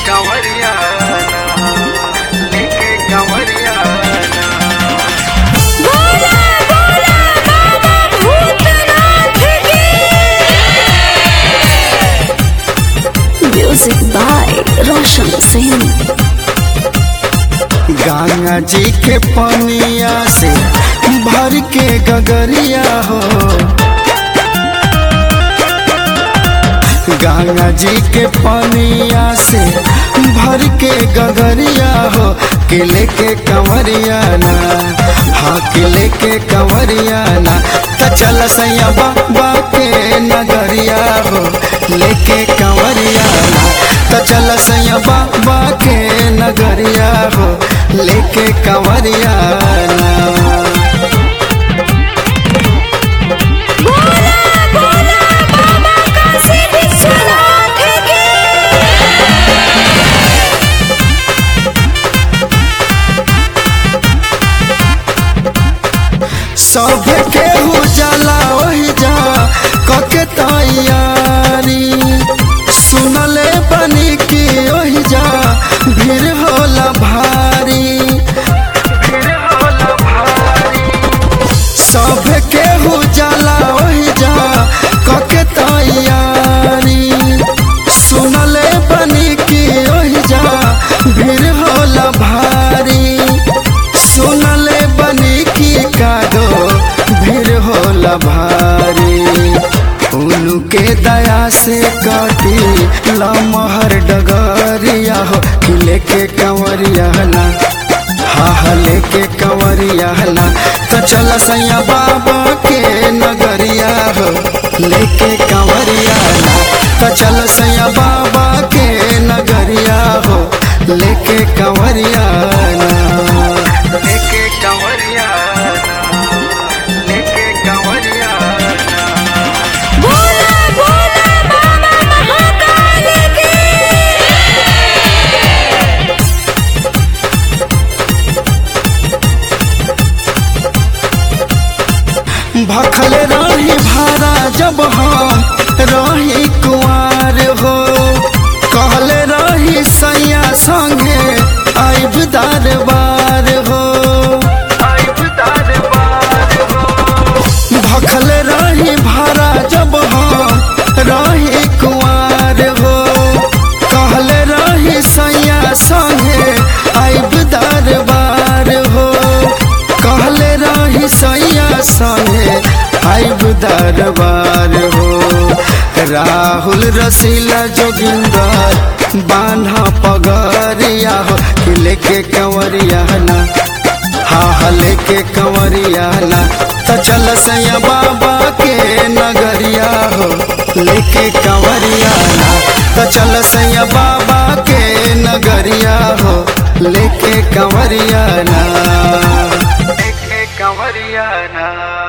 कंवरिया लेके कंवरिया बोला बोला बाबा भूतनाथ की म्यूजिक बाय रोशन सिंह। गंगा जी के पनिया से भर के गगरिया हो, गंगा जी के पनिया से भर के गगरिया हो, किले के कंवरिया ना, हाँ किले के कंवरिया ना, तो चल सैया बाबा के नगरिया हो, लेके कंवरिया ना, तो चल सैया बाबा के नगरिया हो, लेके कंवरिया ना। बोला बोला बाबा काशी विश्वनाथ की सब केहू जाला वही जा कके तैयारी, सुनले बनी की वही जा भीड़ होला भारी, फिर होला भारी सब केहू जाला वही जा कके तैयारी, सुनले बनी की वही जा भीड़ होला भारी, सुनले बनी की कादो भीड़ होला भारी, उनके दया से काटी लमहर डगरिया हो, किले के कंवरिया ना, हाँ लेके कंवरिया ना, तो चल सैया बाबा के नगरिया हो, लेके कंवरिया ना, तो चल सैया बाबा के नगरिया हो, लेके कंवरिया ना। लेके कंवरिया लेके कंवरिया बोला बोला बाबा महाकाल की भखल रही भारा जब हम रही कुआर हो, कहले रही सैया संगे आइब दरबार हो, आइब दरबार हो भखल रही भारा जब हम रही कुआर हो, कहले रही सैया संगे आइब दरबार हो, कहले रही सैया संगे आइब दरबार हो, राहुल रसीला जोगिंदर बान्हा पगरिया हो, किले के कंवरिया ना, हाँ लेके कंवरिया ना, तो चल सैया बाबा के नगरिया हो, लेके कंवरिया ना, तो चल सैया बाबा के नगरिया हो, लेके कंवरिया ना। लेके कंवरिया ना।